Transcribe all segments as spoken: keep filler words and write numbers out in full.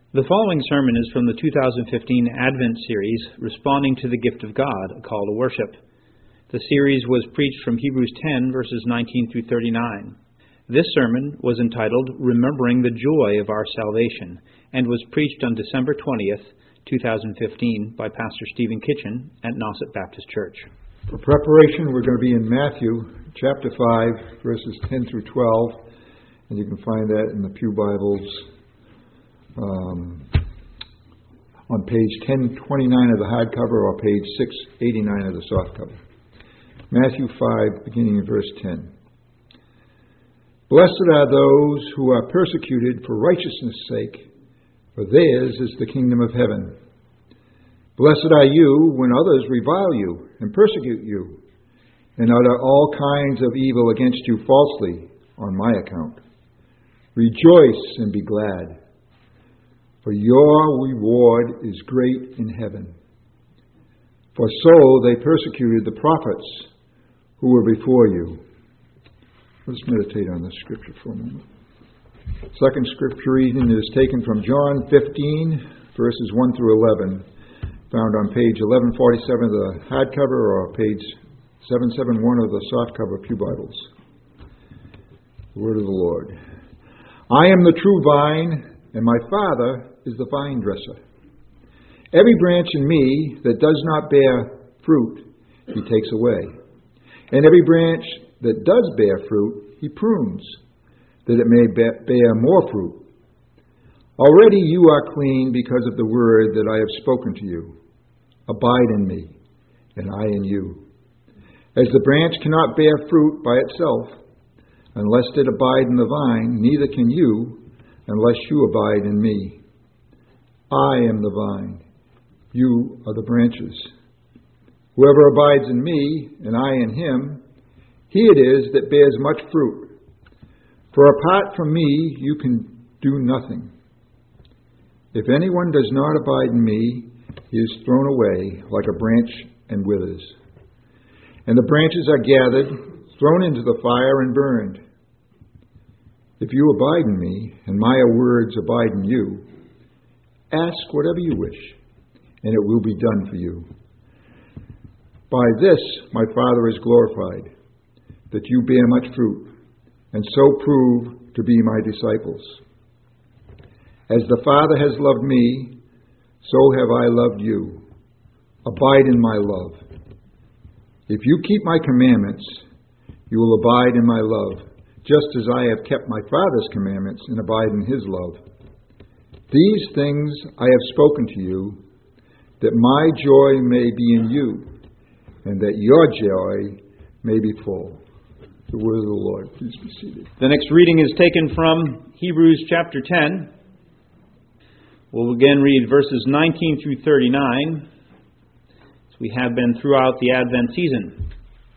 The following sermon is from the two thousand fifteen Advent series, Responding to the Gift of God, a Call to Worship. The series was preached from Hebrews ten, verses nineteen through thirty-nine. This sermon was entitled, Remembering the Joy of Our Salvation, and was preached on December twentieth, two thousand fifteen, by Pastor Stephen Kitchen at Nauset Baptist Church. For preparation, we're going to be in Matthew chapter five, verses ten through twelve, and you can find that in the Pew Bibles um, on page ten twenty-nine of the hardcover or page six eighty-nine of the softcover. Matthew five, beginning in verse ten. Blessed are those who are persecuted for righteousness' sake, for theirs is the kingdom of heaven. Blessed are you when others revile you and persecute you, and utter all kinds of evil against you falsely on my account. Rejoice and be glad, for your reward is great in heaven. For so they persecuted the prophets who were before you. Let's meditate on this scripture for a moment. Second scripture reading is taken from John fifteen, verses one through eleven, found on page eleven forty-seven of the hardcover or page seven seventy-one of the softcover Pew Bibles. The word of the Lord. I am the true vine, and my Father is the vine dresser. Every branch in me that does not bear fruit, he takes away. And every branch that does bear fruit, he prunes, that it may bear more fruit. Already you are clean because of the word that I have spoken to you. Abide in me, and I in you. As the branch cannot bear fruit by itself, unless it abide in the vine, neither can you, unless you abide in me. I am the vine, you are the branches. Whoever abides in me, and I in him, he it is that bears much fruit. For apart from me, you can do nothing. If anyone does not abide in me, he is thrown away like a branch and withers. And the branches are gathered, thrown into the fire and burned. If you abide in me, and my words abide in you, ask whatever you wish, and it will be done for you. By this my Father is glorified, that you bear much fruit, and so prove to be my disciples. As the Father has loved me, so have I loved you. Abide in my love. If you keep my commandments, you will abide in my love, just as I have kept my Father's commandments and abide in his love. These things I have spoken to you, that my joy may be in you, and that your joy may be full. The word of the Lord. Please be seated. The next reading is taken from Hebrews chapter ten. We'll again read verses nineteen through thirty-nine, as we have been throughout the Advent season.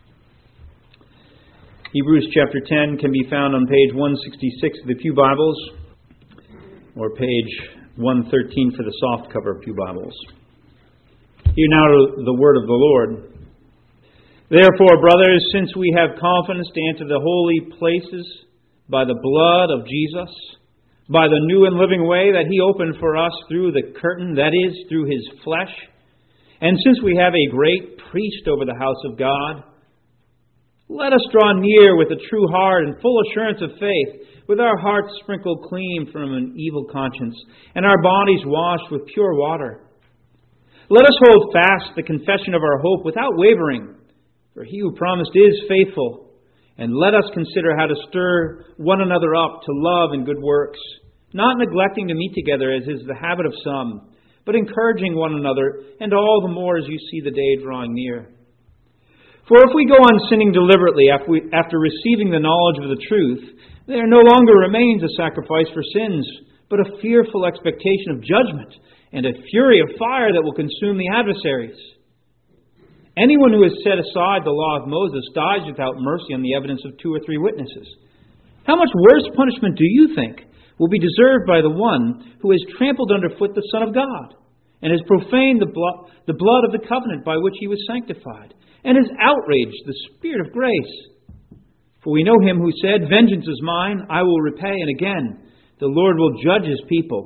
Hebrews chapter ten can be found on page one sixty-six of the Pew Bibles, or page one thirteen for the softcover Pew Bibles. Hear now the word of the Lord. Therefore, brothers, since we have confidence to enter the holy places by the blood of Jesus, by the new and living way that he opened for us through the curtain, that is, through his flesh, and since we have a great priest over the house of God, let us draw near with a true heart and full assurance of faith, with our hearts sprinkled clean from an evil conscience, and our bodies washed with pure water. Let us hold fast the confession of our hope without wavering, for he who promised is faithful. And let us consider how to stir one another up to love and good works, not neglecting to meet together as is the habit of some, but encouraging one another, and all the more as you see the day drawing near. For if we go on sinning deliberately after receiving the knowledge of the truth, there no longer remains a sacrifice for sins, but a fearful expectation of judgment and a fury of fire that will consume the adversaries. Anyone who has set aside the law of Moses dies without mercy on the evidence of two or three witnesses. How much worse punishment do you think will be deserved by the one who has trampled underfoot the Son of God, and has profaned the blood, the blood of the covenant by which he was sanctified, and has outraged the Spirit of grace? For we know him who said, Vengeance is mine, I will repay, and again, the Lord will judge his people.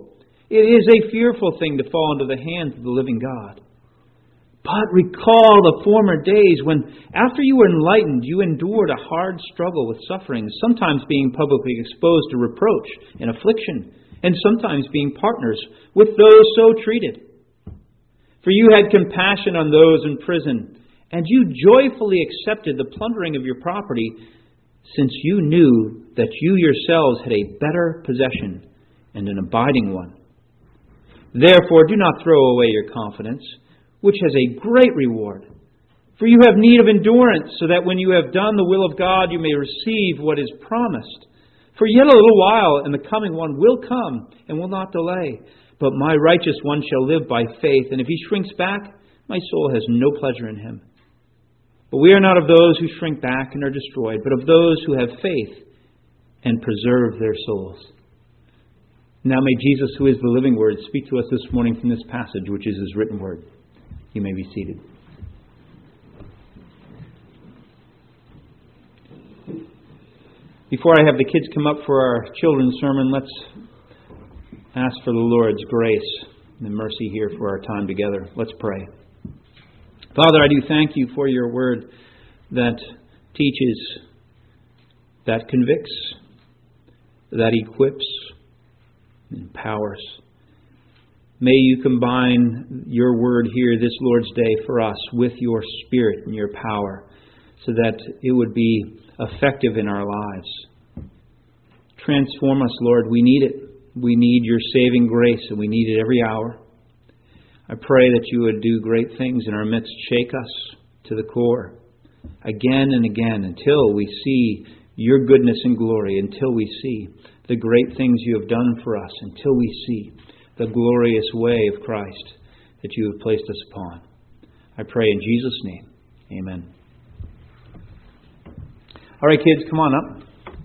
It is a fearful thing to fall into the hands of the living God. But recall the former days when, after you were enlightened, you endured a hard struggle with sufferings, sometimes being publicly exposed to reproach and affliction, and sometimes being partners with those so treated. For you had compassion on those in prison, and you joyfully accepted the plundering of your property, since you knew that you yourselves had a better possession and an abiding one. Therefore, do not throw away your confidence, which has a great reward. For you have need of endurance, so that when you have done the will of God, you may receive what is promised. For yet a little while, and the coming one will come, and will not delay. But my righteous one shall live by faith, and if he shrinks back, my soul has no pleasure in him. But we are not of those who shrink back and are destroyed, but of those who have faith and preserve their souls. Now may Jesus, who is the living Word, speak to us this morning from this passage, which is His written Word. You may be seated. Before I have the kids come up for our children's sermon, let's ask for the Lord's grace and mercy here for our time together. Let's pray. Father, I do thank you for your word that teaches, that convicts, that equips, empowers. May you combine your word here this Lord's Day for us with your Spirit and your power so that it would be effective in our lives. Transform us, Lord. We need it. We need your saving grace, and we need it every hour. I pray that you would do great things in our midst. Shake us to the core again and again until we see your goodness and glory, until we see the great things you have done for us, until we see the glorious way of Christ that you have placed us upon. I pray in Jesus' name. Amen. All right, kids, come on up.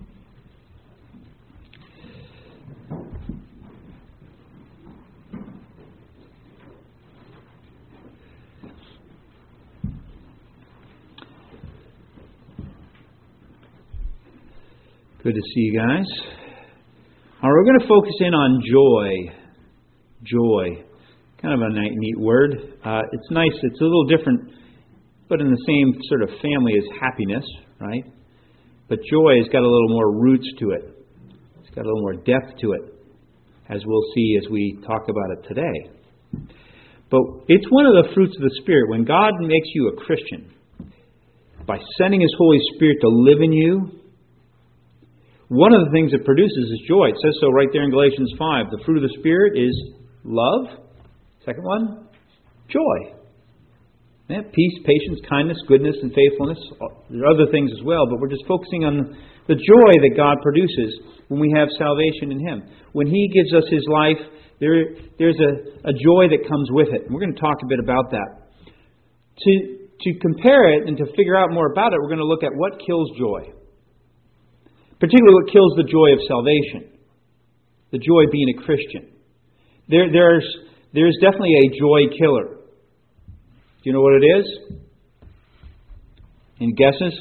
Good to see you guys. All right, we're going to focus in on joy. Joy. Kind of a neat word. Uh, it's nice. It's a little different, but in the same sort of family as happiness, right? But joy has got a little more roots to it. It's got a little more depth to it, as we'll see as we talk about it today. But it's one of the fruits of the Spirit. When God makes you a Christian, by sending His Holy Spirit to live in you, one of the things it produces is joy. It says so right there in Galatians five. The fruit of the Spirit is love. Second one, joy. Yeah, peace, patience, kindness, goodness, and faithfulness. There are other things as well, but we're just focusing on the joy that God produces when we have salvation in Him. When He gives us His life, there, there's a, a joy that comes with it. And we're going to talk a bit about that. To, to compare it and to figure out more about it, we're going to look at what kills joy. Particularly what kills the joy of salvation. The joy of being a Christian. There, there's, there's definitely a joy killer. Do you know what it is? Any guesses?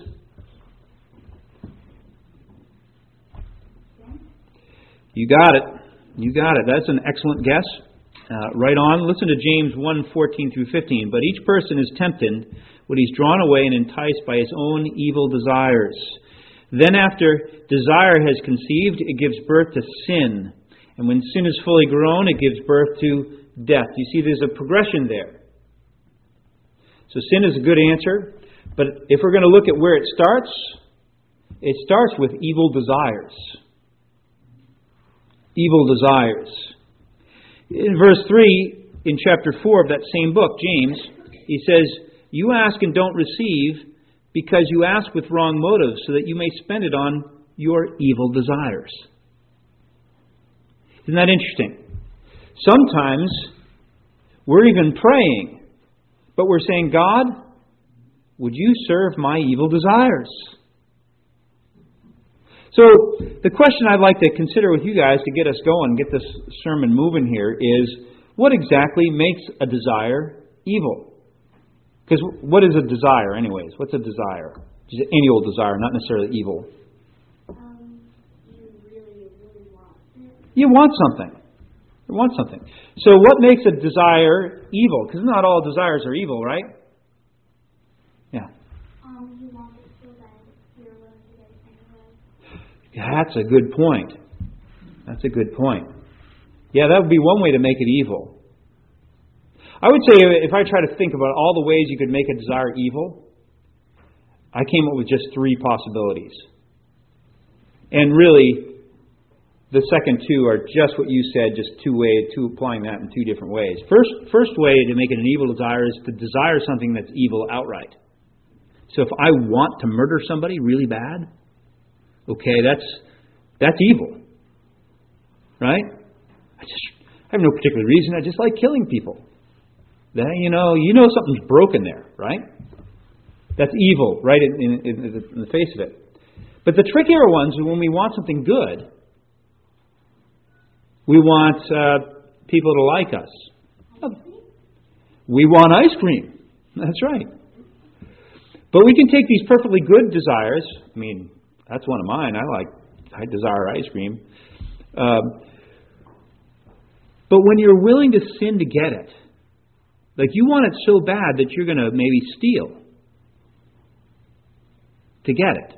You got it. You got it. That's an excellent guess. Uh, right on. Listen to James one, fourteen through fifteen. But each person is tempted when he's drawn away and enticed by his own evil desires. Then after desire has conceived, it gives birth to sin. And when sin is fully grown, it gives birth to death. You see, there's a progression there. So sin is a good answer. But if we're going to look at where it starts, it starts with evil desires. Evil desires. In verse three, in chapter four of that same book, James, he says, "You ask and don't receive, because you ask with wrong motives, so that you may spend it on your evil desires." Isn't that interesting? Sometimes we're even praying, but we're saying, "God, would you serve my evil desires?" So the question I'd like to consider with you guys to get us going, get this sermon moving here, is what exactly makes a desire evil? Because what is a desire anyways? What's a desire? Just any old desire, not necessarily evil. Um, you really, really want it. You want something. We want something. So what makes a desire evil? Because not all desires are evil, right? Yeah. Um, you want it so bad you're willing to get it anyway. That's a good point. That's a good point. Yeah, that would be one way to make it evil. I would say if I try to think about all the ways you could make a desire evil, I came up with just three possibilities. And really, the second two are just what you said, just two ways, two applying that in two different ways. First, first way to make it an evil desire is to desire something that's evil outright. So if I want to murder somebody really bad, okay, that's that's evil, right? I just I have no particular reason. I just like killing people. Then you know, you know something's broken there, right? That's evil, right in, in, in, in the face of it. But the trickier ones are when we want something good. We want uh, people to like us. We want ice cream. That's right. But we can take these perfectly good desires. I mean, that's one of mine. I like, I desire ice cream. Um, but when you're willing to sin to get it, like you want it so bad that you're going to maybe steal to get it.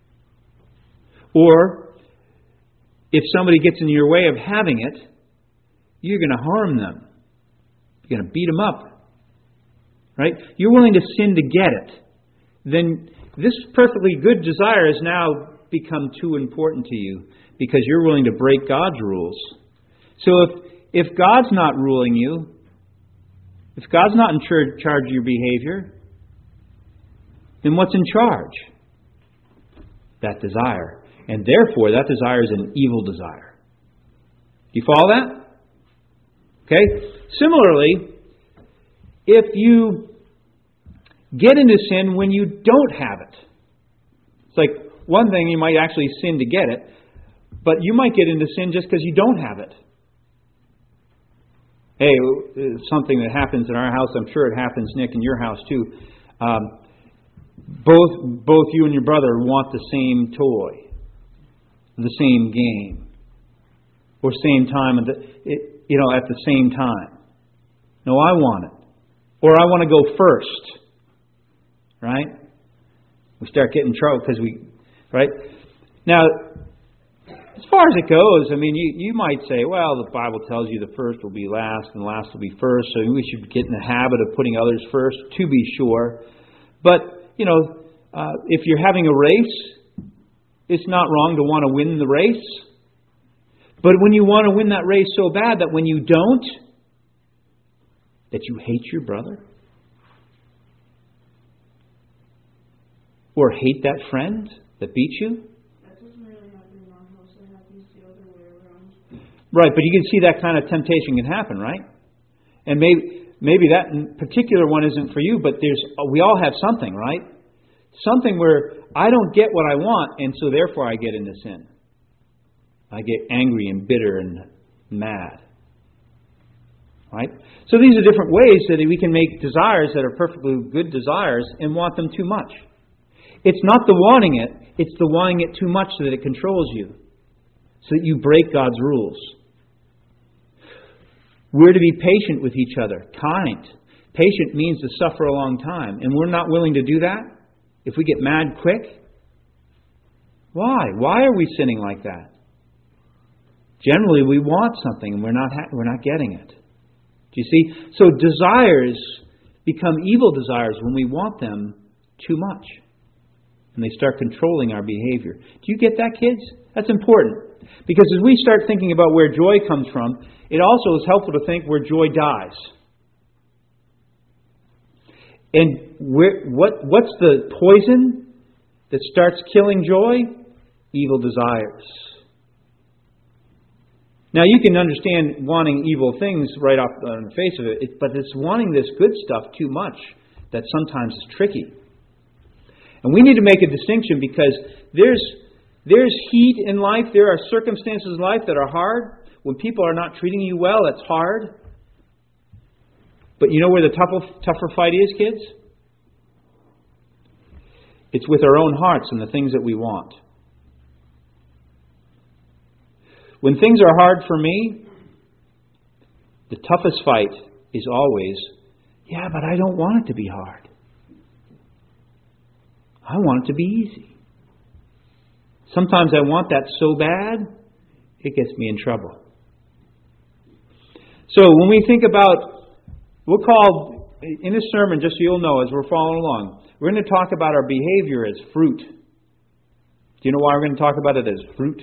Or if somebody gets in your way of having it, you're going to harm them. You're going to beat them up. Right? You're willing to sin to get it. Then this perfectly good desire has now become too important to you because you're willing to break God's rules. So if, if God's not ruling you, if God's not in charge of your behavior, then what's in charge? That desire. And therefore, that desire is an evil desire. Do you follow that? Okay? Similarly, if you get into sin when you don't have it. It's like one thing, you might actually sin to get it, but you might get into sin just because you don't have it. Hey, something that happens in our house, I'm sure it happens, Nick, in your house too. Um, both both you and your brother want the same toy, the same game, or same time, at the, it, you know, at the same time. No, I want it, or I want to go first. Right? We start getting in trouble because we, right? Now, as far as it goes, I mean, you, you might say, well, the Bible tells you the first will be last and the last will be first, so we should get in the habit of putting others first, to be sure. But, you know, uh, if you're having a race, it's not wrong to want to win the race. But when you want to win that race so bad that when you don't, that you hate your brother, or hate that friend that beat you? That doesn't really happen in our house. It happens the other way around. Right, but you can see that kind of temptation can happen, right? And maybe maybe that particular one isn't for you, but there's we all have something, right? Something where I don't get what I want, and so therefore I get into sin. I get angry and bitter and mad. Right? So these are different ways that we can make desires that are perfectly good desires and want them too much. It's not the wanting it, it's the wanting it too much so that it controls you, so that you break God's rules. We're to be patient with each other, kind. Patient means to suffer a long time, and we're not willing to do that. If we get mad quick, why? Why are we sinning like that? Generally, we want something and we're not ha- we're not getting it. Do you see? So desires become evil desires when we want them too much. And they start controlling our behavior. Do you get that, kids? That's important. Because as we start thinking about where joy comes from, it also is helpful to think where joy dies. And where, what what's the poison that starts killing joy? Evil desires. Now you can understand wanting evil things right off on the face of it, but it's wanting this good stuff too much that sometimes is tricky. And we need to make a distinction because there's there's heat in life. There are circumstances in life that are hard. When people are not treating you well, it's hard. But you know where the tougher, tougher fight is, kids? It's with our own hearts and the things that we want. When things are hard for me, The toughest fight is always, yeah, but I don't want it to be hard. I want it to be easy. Sometimes I want that so bad, it gets me in trouble. So when we think about, we'll call, in this sermon, just so you'll know as we're following along, we're going to talk about our behavior as fruit. Do you know why we're going to talk about it as fruit?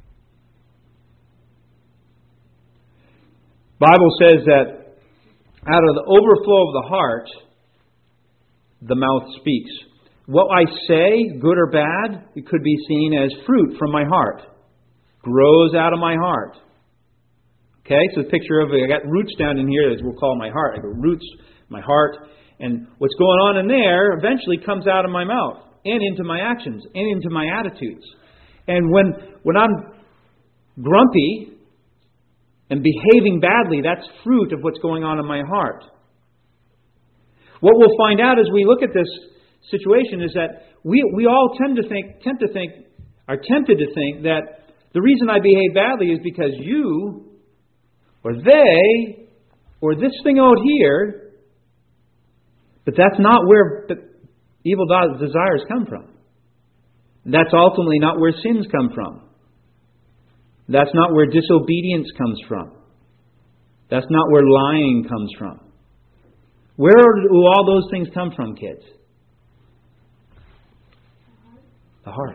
The Bible says that out of the overflow of the heart, the mouth speaks. What I say, good or bad, it could be seen as fruit from my heart. Grows out of my heart. Okay, so the picture of, I got roots down in here, as we'll call my heart. I got roots, my heart, and what's going on in there eventually comes out of my mouth, and into my actions, and into my attitudes. And when, when I'm grumpy and behaving badly, that's fruit of what's going on in my heart. What we'll find out as we look at this situation is that we we all tend to think, tend to think, are tempted to think that the reason I behave badly is because you, or they, or this thing out here, but that's not where the evil desires come from. That's ultimately not where sins come from. That's not where disobedience comes from. That's not where lying comes from. Where do all those things come from, kids? The heart.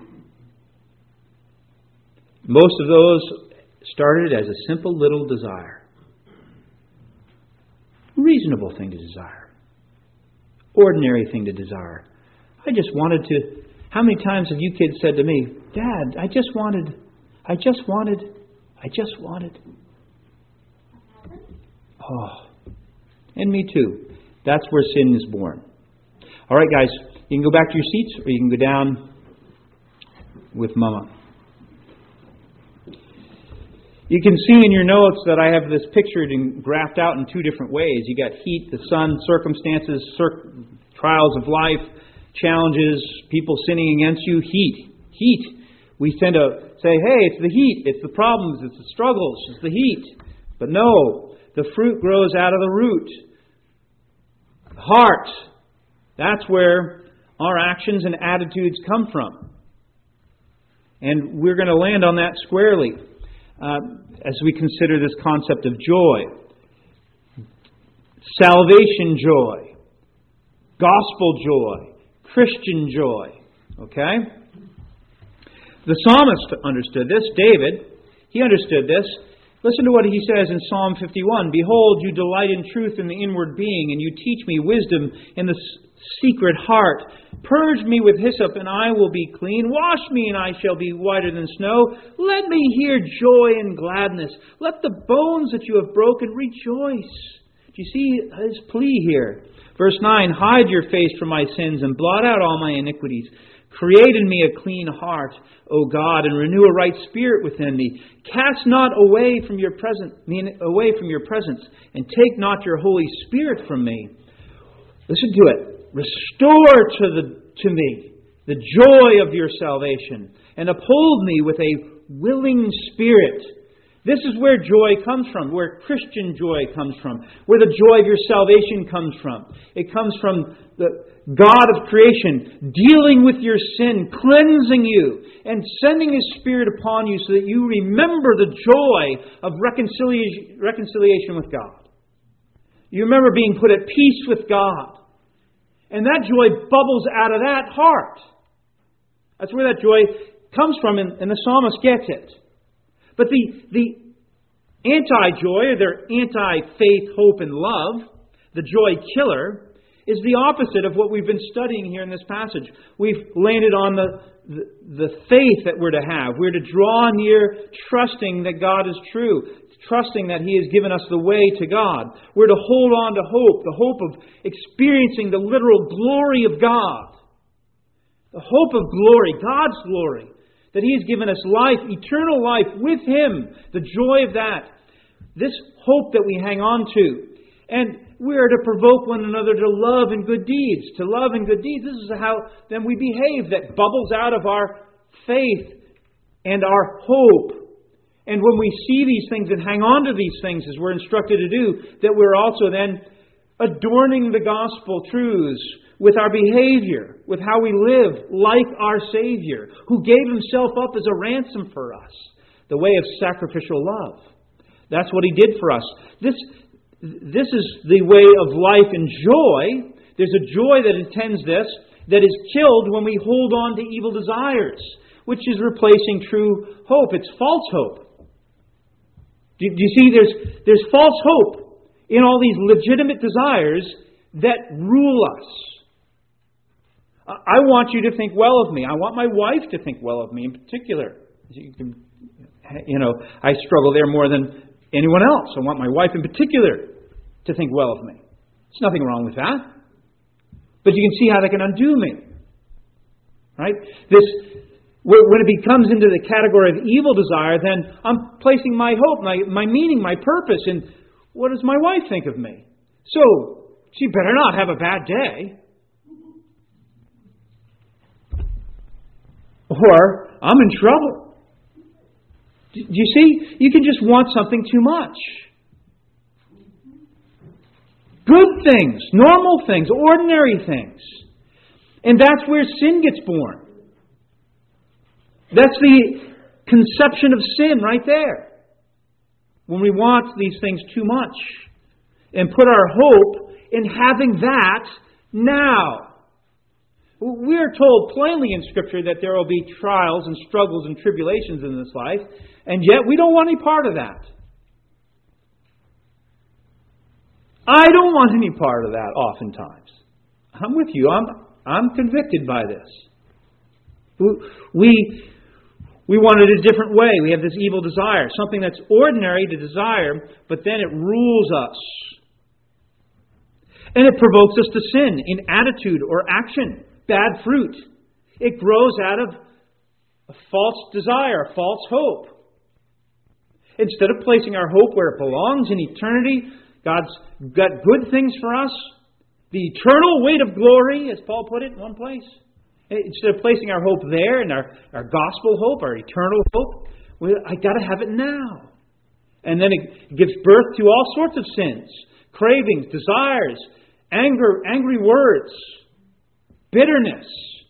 Most of those started as a simple little desire. Reasonable thing to desire. Ordinary thing to desire. I just wanted to... How many times have you kids said to me, Dad, I just wanted... I just wanted... I just wanted... Oh. And me too. That's where sin is born. All right, guys. You can go back to your seats or you can go down with Mama. You can see in your notes that I have this pictured and graphed out in two different ways. You got heat, the sun, circumstances, cir- trials of life, challenges, people sinning against you. Heat. Heat. We tend to say, hey, it's the heat, it's the problems, it's the struggles, it's the heat. But no, the fruit grows out of the root. The heart. That's where our actions and attitudes come from. And we're going to land on that squarely uh, as we consider this concept of joy. Salvation joy. Gospel joy. Christian joy. Okay? The psalmist understood this. David, he understood this. Listen to what he says in Psalm fifty-one. Behold, you delight in truth in the inward being, and you teach me wisdom in the secret heart. Purge me with hyssop, and I will be clean. Wash me, and I shall be whiter than snow. Let me hear joy and gladness. Let the bones that you have broken rejoice. Do you see his plea here? Verse nine, hide your face from my sins and blot out all my iniquities. Create in me a clean heart, O God, and renew a right spirit within me. Cast not away from your presence, away from your presence, and take not your Holy Spirit from me. Listen to it. Restore to the to me the joy of your salvation, and uphold me with a willing spirit. This is where joy comes from, where Christian joy comes from, where the joy of your salvation comes from. It comes from the God of creation dealing with your sin, cleansing you, and sending His Spirit upon you so that you remember the joy of reconciliation, reconciliation with God. You remember being put at peace with God. And that joy bubbles out of that heart. That's where that joy comes from, and, and the psalmist gets it. But the, the anti-joy, or their anti-faith, hope, and love, the joy killer, is the opposite of what we've been studying here in this passage. We've landed on the, the, the faith that we're to have. We're to draw near trusting that God is true, trusting that He has given us the way to God. We're to hold on to hope, the hope of experiencing the literal glory of God. The hope of glory, God's glory. That He has given us life, eternal life with Him. The joy of that. This hope that we hang on to. And we are to provoke one another to love and good deeds. To love and good deeds. This is how then we behave. That bubbles out of our faith and our hope. And when we see these things and hang on to these things as we're instructed to do, that we're also then adorning the gospel truths with our behavior, with how we live like our Savior, who gave Himself up as a ransom for us, the way of sacrificial love. That's what He did for us. This, this is the way of life and joy. There's a joy that attends this that is killed when we hold on to evil desires, which is replacing true hope. It's false hope. Do, do you see, there's, there's false hope in all these legitimate desires that rule us. I want you to think well of me. I want my wife to think well of me in particular. You can, you know, I struggle there more than anyone else. I want my wife in particular to think well of me. There's nothing wrong with that. But you can see how that can undo me. Right? This, when it becomes into the category of evil desire, then I'm placing my hope, my, my meaning, my purpose in what does my wife think of me? So, she better not have a bad day. Or, I'm in trouble. Do you see? You can just want something too much. Good things, normal things, ordinary things. And that's where sin gets born. That's the conception of sin right there. When we want these things too much and put our hope in having that now. We are told plainly in Scripture that there will be trials and struggles and tribulations in this life, and yet we don't want any part of that. I don't want any part of that oftentimes. I'm with you. I'm, I'm convicted by this. We, we want it a different way. We have this evil desire, something that's ordinary to desire, but then it rules us. And it provokes us to sin in attitude or action. Bad fruit. It grows out of a false desire, a false hope. Instead of placing our hope where it belongs in eternity, God's got good things for us. The eternal weight of glory, as Paul put it in one place. Instead of placing our hope there and our, our gospel hope, our eternal hope, well, I got to have it now. And then it gives birth to all sorts of sins, cravings, desires, anger, angry words, bitterness.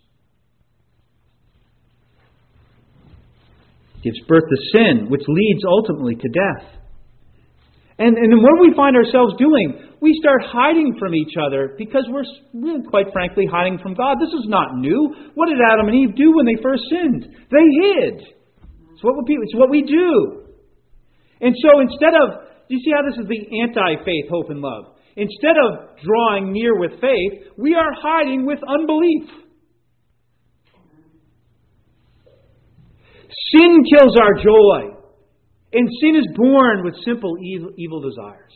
Gives birth to sin, which leads ultimately to death. And, and what we find ourselves doing, we start hiding from each other because we're, we're, quite frankly, hiding from God. This is not new. What did Adam and Eve do when they first sinned? They hid. It's what we, it's what we do. And so instead of, do you see how this is the anti-faith, hope, and love? Instead of drawing near with faith, we are hiding with unbelief. Sin kills our joy. And sin is born with simple evil, evil desires.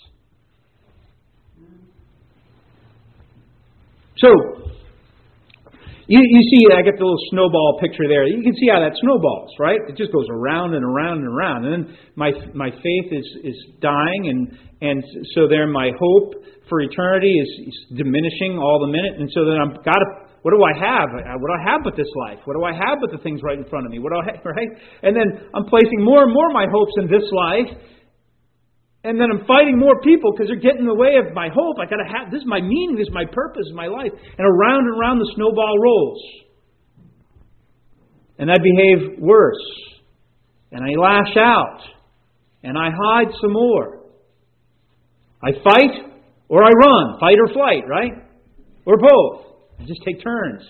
So, you, you see, I get the little snowball picture there. You can see how that snowballs, right? It just goes around and around and around. And then my my faith is, is dying, and, and so there my hope for eternity is, is diminishing all the minute. And so then I've got to, what do I have? What do I have but this life? What do I have but the things right in front of me? What do I have, right? And then I'm placing more and more of my hopes in this life. And then I'm fighting more people because they're getting in the way of my hope. I got to have, this is my meaning, this is my purpose, my life. And around and around the snowball rolls. And I behave worse. And I lash out. And I hide some more. I fight or I run. Fight or flight, right? Or both. I just take turns.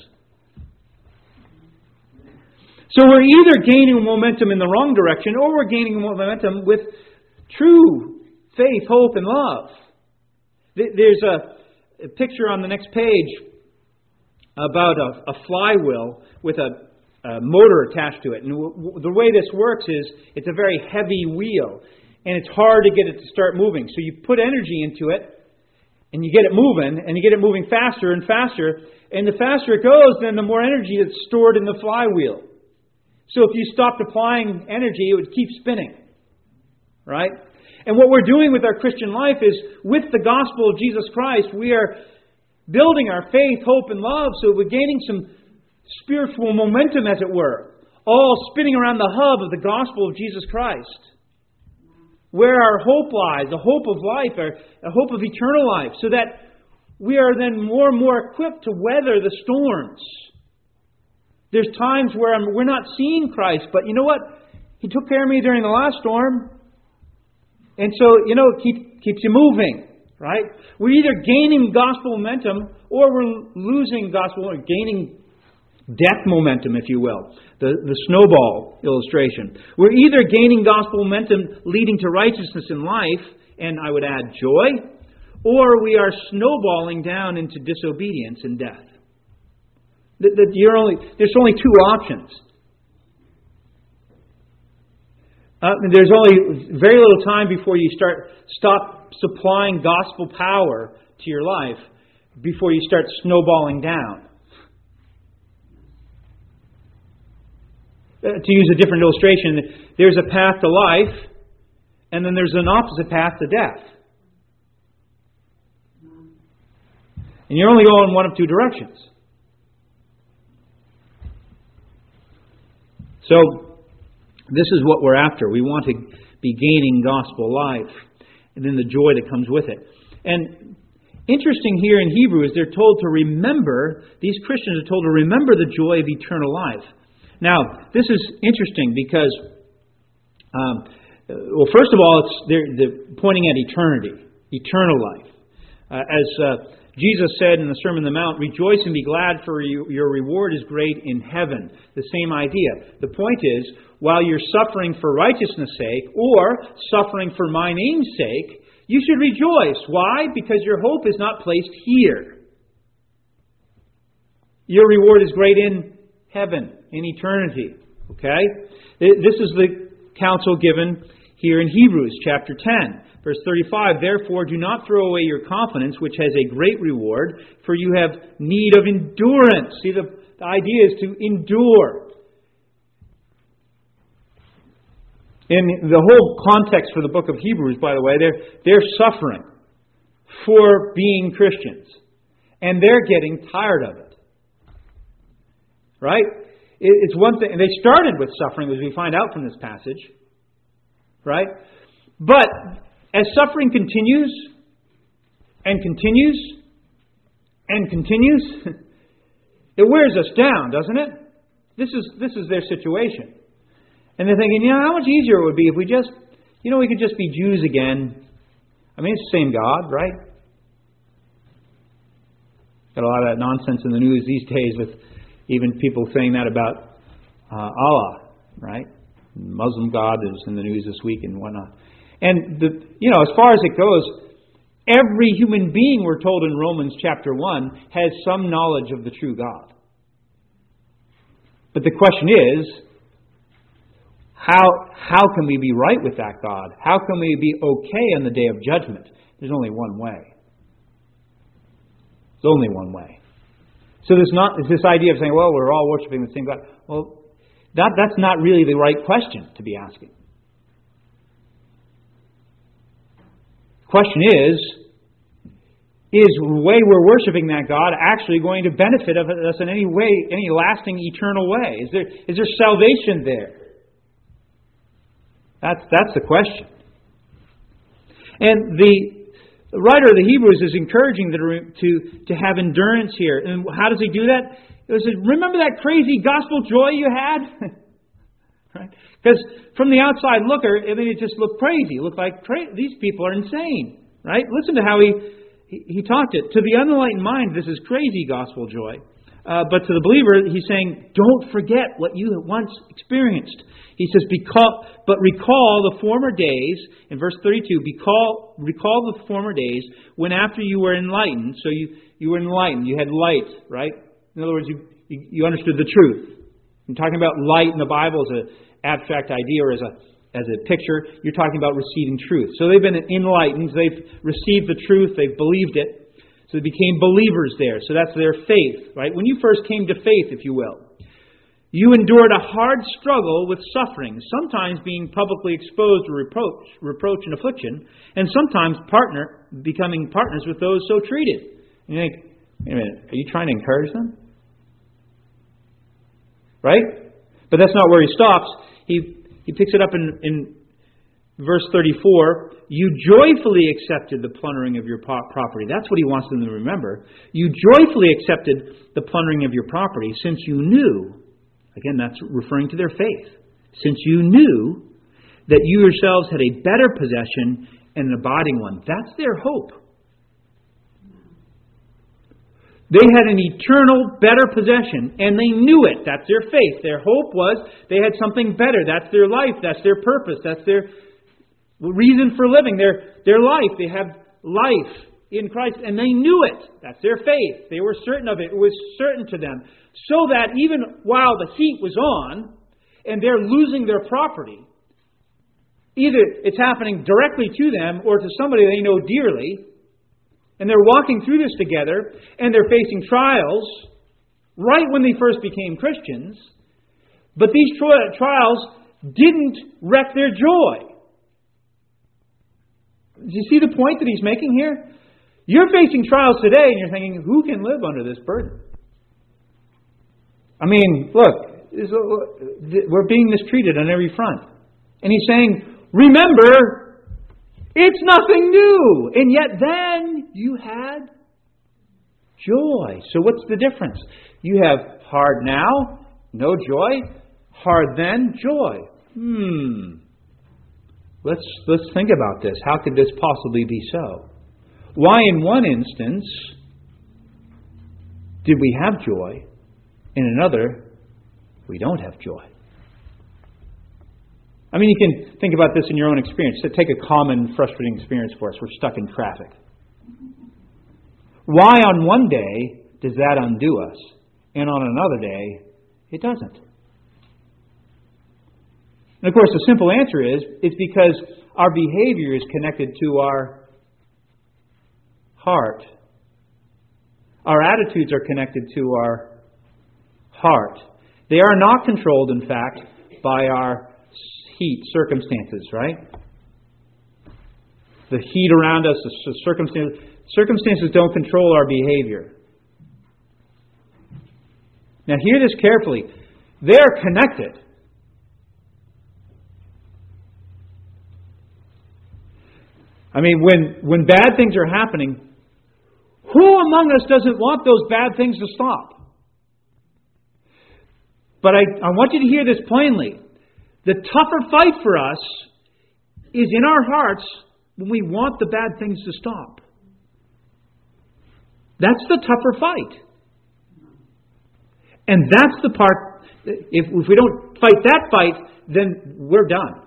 So we're either gaining momentum in the wrong direction or we're gaining momentum with true faith, hope, and love. There's a picture on the next page about a, a flywheel with a, a motor attached to it. And the way this works is it's a very heavy wheel, and it's hard to get it to start moving. So you put energy into it, and you get it moving, and you get it moving faster and faster. And the faster it goes, then the more energy is stored in the flywheel. So if you stopped applying energy, it would keep spinning. Right? And what we're doing with our Christian life is, with the gospel of Jesus Christ, we are building our faith, hope, and love, so we're gaining some spiritual momentum, as it were, all spinning around the hub of the gospel of Jesus Christ. where our hope lies, the hope of life, our, a hope of eternal life, so that we are then more and more equipped to weather the storms. There's times where I'm, we're not seeing Christ, but you know what? He took care of me during the last storm. And so, you know, it keep, keeps you moving, right? We're either gaining gospel momentum or we're losing gospel or gaining death momentum, if you will. The, the snowball illustration. We're either gaining gospel momentum leading to righteousness in life, and I would add joy, or we are snowballing down into disobedience and death. That, that you're only, there's only two options. Uh, there's only very little time before you start stop supplying gospel power to your life before you start snowballing down. Uh, to use a different illustration, there's a path to life, and then there's an opposite path to death. And you're only going one of two directions. So, this is what we're after. We want to be gaining gospel life, and then the joy that comes with it. And interesting here in Hebrews, they're told to remember, these Christians are told to remember the joy of eternal life. Now, this is interesting because, um, well, first of all, it's they're, they're pointing at eternity, eternal life. Uh, as uh, Jesus said in the Sermon on the Mount, "Rejoice and be glad, for you, your reward is great in heaven." The same idea. The point is, while you're suffering for righteousness' sake or suffering for my name's sake, you should rejoice. Why? Because your hope is not placed here. Your reward is great in heaven, in eternity. Okay? This is the counsel given here in Hebrews chapter ten, verse thirty-five. "Therefore do not throw away your confidence, which has a great reward, for you have need of endurance." See, the, the idea is to endure. In the whole context for the book of Hebrews, by the way, they're, they're suffering for being Christians. And they're getting tired of it. Right? It's one thing. They started with suffering, as we find out from this passage. Right? But as suffering continues and continues and continues, it wears us down, doesn't it? This is this is their situation. And they're thinking, you know, how much easier it would be if we just, you know, we could just be Jews again. I mean, it's the same God, right? Got a lot of that nonsense in the news these days with even people saying that about uh, Allah, right? Muslim God is in the news this week and whatnot. And, the, you know, as far as it goes, every human being, we're told in Romans chapter one, has some knowledge of the true God. But the question is, How how can we be right with that God? How can we be okay on the day of judgment? There's only one way. There's only one way. So there's not there's this idea of saying, well, we're all worshiping the same God. Well, that that's not really the right question to be asking. The question is, is the way we're worshiping that God actually going to benefit us in any way, any lasting, eternal way? Is there is there salvation there? That's that's the question. And the writer of the Hebrews is encouraging them to, to have endurance here. And how does he do that? He says, remember that crazy gospel joy you had? Right? Because from the outside looker, I mean, it just looked crazy. It looked like cra- these people are insane. Right? Listen to how he, he, he talked it. To the unenlightened mind, this is crazy gospel joy. Uh, but to the believer, he's saying, don't forget what you once experienced. He says, "Because, but recall the former days," in verse thirty-two, recall, recall the former days when after you were enlightened, so you, you were enlightened, you had light, right? In other words, you, you, you understood the truth. I'm talking about light in the Bible as an abstract idea or as a, as a picture. You're talking about receiving truth. So they've been enlightened, they've received the truth, they've believed it. So they became believers there. So that's their faith, right? When you first came to faith, if you will, you endured a hard struggle with suffering, sometimes being publicly exposed to reproach, reproach and affliction, and sometimes partner becoming partners with those so treated. And you think, wait a minute, are you trying to encourage them? Right? But that's not where he stops. He he picks it up in, in Verse thirty-four, you joyfully accepted the plundering of your property. That's what he wants them to remember. You joyfully accepted the plundering of your property since you knew, again, that's referring to their faith, since you knew that you yourselves had a better possession and an abiding one. That's their hope. They had an eternal, better possession, and they knew it. That's their faith. Their hope was they had something better. That's their life. That's their purpose. That's their reason for living. Their, their life. They have life in Christ, and they knew it. That's their faith. They were certain of it. It was certain to them. So that even while the heat was on, and they're losing their property, either it's happening directly to them or to somebody they know dearly, and they're walking through this together, and they're facing trials right when they first became Christians, but these tri- trials didn't wreck their joy. Do you see the point that he's making here? You're facing trials today, and you're thinking, who can live under this burden? I mean, look, we're being mistreated on every front. And he's saying, remember, it's nothing new. And yet then you had joy. So what's the difference? You have hard now, no joy. Hard then, joy. Hmm. Let's let's think about this. How could this possibly be so? Why in one instance did we have joy? In another, we don't have joy. I mean, you can think about this in your own experience. So take a common frustrating experience for us. We're stuck in traffic. Why on one day does that undo us? And on another day, it doesn't. And of course, the simple answer is, it's because our behavior is connected to our heart. Our attitudes are connected to our heart. They are not controlled, in fact, by our heat circumstances, right? The heat around us, the circumstances, circumstances don't control our behavior. Now hear this carefully. They're connected. I mean, when, when bad things are happening, who among us doesn't want those bad things to stop? But I, I want you to hear this plainly. The tougher fight for us is in our hearts when we want the bad things to stop. That's the tougher fight. And that's the part, if, if we don't fight that fight, then we're done.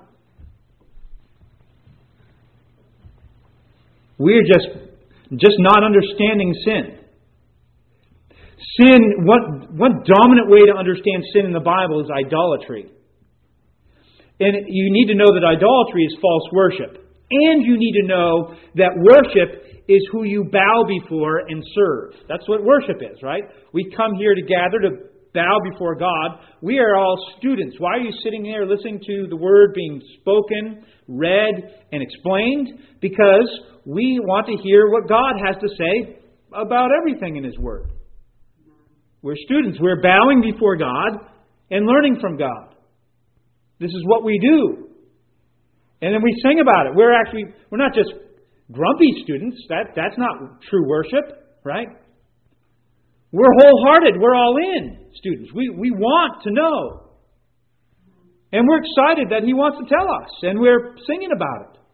We're just, just not understanding sin. Sin, one, one dominant way to understand sin in the Bible is idolatry. And you need to know that idolatry is false worship. And you need to know that worship is who you bow before and serve. That's what worship is, right? We come here to gather to bow before God. We are all students. Why are you sitting there listening to the Word being spoken, read, and explained? Because we want to hear what God has to say about everything in His Word. We're students. We're bowing before God and learning from God. This is what we do. And then we sing about it. We're actually, we're not just grumpy students. That, that's not true worship, right? We're wholehearted. We're all in students. We, we want to know. And we're excited that He wants to tell us. And we're singing about it.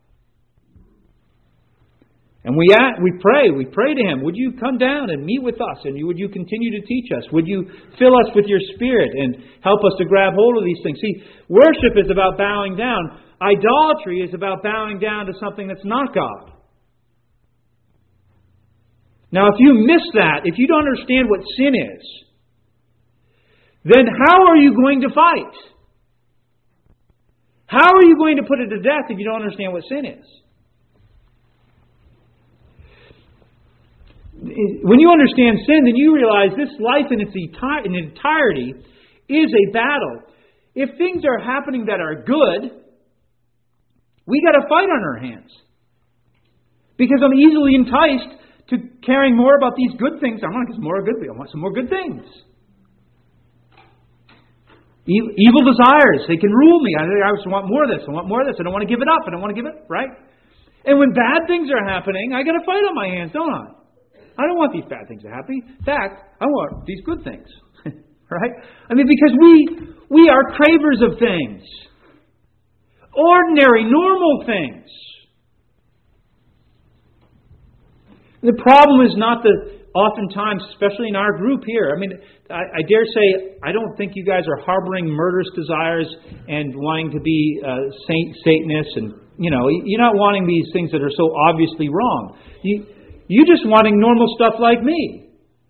And we ask, we pray, we pray to Him, would you come down and meet with us? And would you continue to teach us? Would you fill us with your Spirit and help us to grab hold of these things? See, worship is about bowing down. Idolatry is about bowing down to something that's not God. Now, if you miss that, if you don't understand what sin is, then how are you going to fight? How are you going to put it to death if you don't understand what sin is? When you understand sin, then you realize this life in its enti- in entirety is a battle. If things are happening that are good, we got a fight on our hands. Because I'm easily enticed to caring more about these good things. I want some more good things. I want some more good things. E- evil desires, they can rule me. I, I just want more of this. I want more of this. I don't want to give it up. I don't want to give it, right? And when bad things are happening, I got a fight on my hands, don't I? I don't want these bad things to happen. In fact, I want these good things. Right? I mean, because we we are cravers of things. Ordinary, normal things. The problem is not the, oftentimes, especially in our group here, I mean, I, I dare say, I don't think you guys are harboring murderous desires and wanting to be uh, saint, Satanists, and, you know, you're not wanting these things that are so obviously wrong. You, you're just wanting normal stuff like me.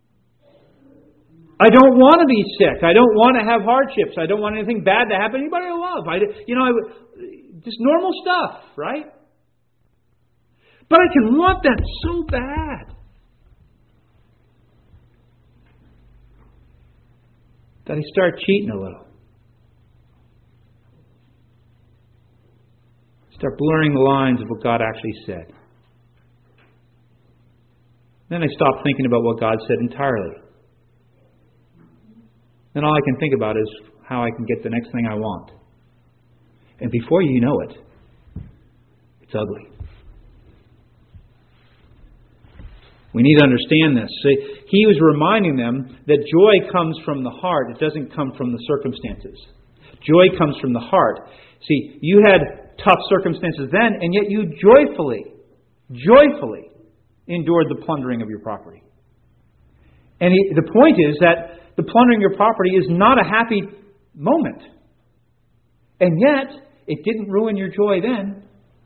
I don't want to be sick. I don't want to have hardships. I don't want anything bad to happen to anybody I love. I, you know, I, just normal stuff, right? But I can want that so bad that I start cheating a little. Start blurring the lines of what God actually said. Then I stop thinking about what God said entirely. Then all I can think about is how I can get the next thing I want. And before you know it, it's ugly. We need to understand this. See, he was reminding them that joy comes from the heart. It doesn't come from the circumstances. Joy comes from the heart. See, you had tough circumstances then, and yet you joyfully, joyfully endured the plundering of your property. And he, the point is that the plundering of your property is not a happy moment. And yet, it didn't ruin your joy then.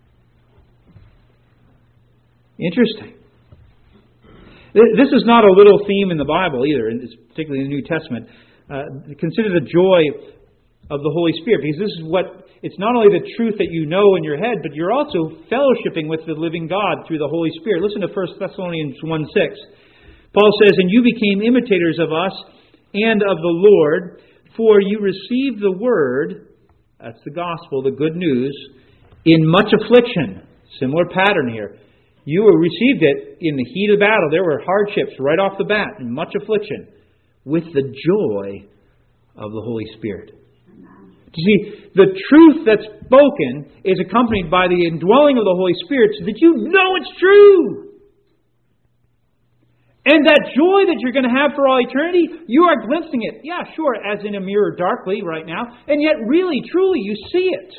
Interesting. This is not a little theme in the Bible either, particularly in the New Testament. Uh, consider the joy of the Holy Spirit, because this is what, it's not only the truth that you know in your head, but you're also fellowshipping with the living God through the Holy Spirit. Listen to First Thessalonians one six. Paul says, "And you became imitators of us and of the Lord, for you received the word," that's the gospel, the good news, "in much affliction." Similar pattern here. You received it in the heat of battle. There were hardships right off the bat, and much affliction, with the joy of the Holy Spirit. You see, the truth that's spoken is accompanied by the indwelling of the Holy Spirit so that you know it's true. And that joy that you're going to have for all eternity, you are glimpsing it. Yeah, sure, as in a mirror darkly right now. And yet, really, truly, you see it.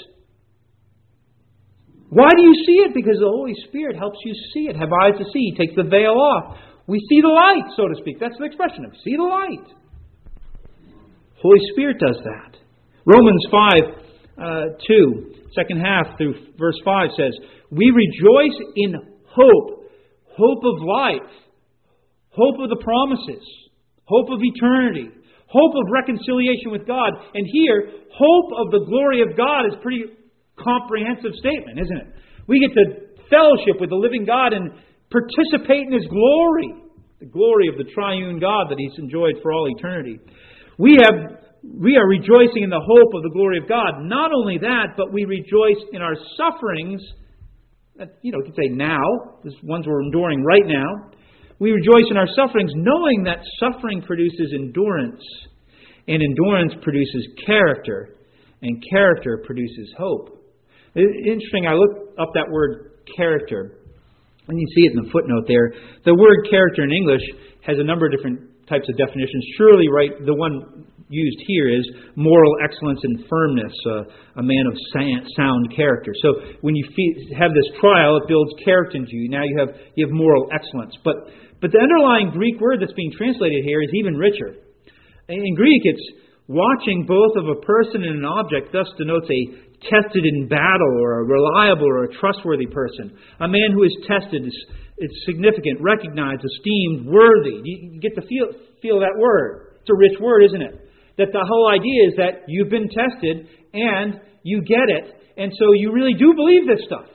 Why do you see it? Because the Holy Spirit helps you see it. Have eyes to see. He takes the veil off. We see the light, so to speak. That's the expression of see the light. Holy Spirit does that. Romans five, uh, two, second half through verse five says, "We rejoice in hope, hope of life, hope of the promises, hope of eternity, hope of reconciliation with God." And here, hope of the glory of God is a pretty comprehensive statement, isn't it? We get to fellowship with the living God and participate in His glory, the glory of the triune God that He's enjoyed for all eternity. We have, we are rejoicing in the hope of the glory of God. Not only that, but we rejoice in our sufferings. You know, you could say now, the ones we're enduring right now. We rejoice in our sufferings, knowing that suffering produces endurance, and endurance produces character, and character produces hope. Interesting, I looked up that word character, and you see it in the footnote there. The word character in English has a number of different types of definitions. Surely, right, the one used here is moral excellence and firmness, uh, a man of sound character. So when you have this trial, it builds character into you. Now you have you have moral excellence. But but the underlying Greek word that's being translated here is even richer. In Greek, it's watching both of a person and an object, thus denotes a tested in battle or a reliable or a trustworthy person. A man who is tested is, is significant, recognized, esteemed, worthy. You get to feel, feel that word. It's a rich word, isn't it? That the whole idea is that you've been tested and you get it, and so you really do believe this stuff.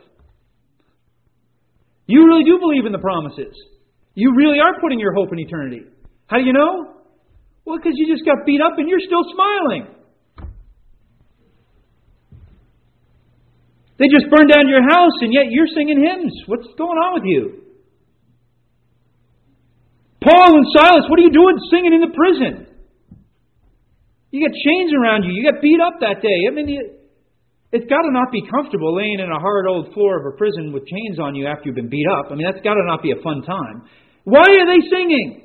You really do believe in the promises. You really are putting your hope in eternity. How do you know? Well, because you just got beat up and you're still smiling. They just burned down your house and yet you're singing hymns. What's going on with you? Paul and Silas, what are you doing singing in the prison? You get chains around you. You get beat up that day. I mean, you, it's got to not be comfortable laying in a hard old floor of a prison with chains on you after you've been beat up. I mean, that's got to not be a fun time. Why are they singing?